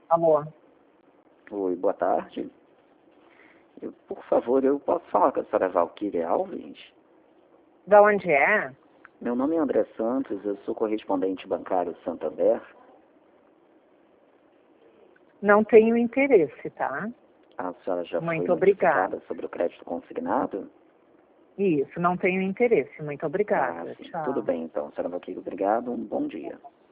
Alô? Oi, boa tarde. Por favor, eu posso falar com a senhora Valquíria Alves? Da onde é? Meu nome é André Santos, eu sou correspondente bancário Santander. Não tenho interesse, tá? A senhora já foi Muito obrigada. notificada sobre o crédito consignado? Isso, não tenho interesse. Muito obrigada. Sim. Tchau. Tudo bem, então. Senhora Valquíria, obrigado. Um bom dia.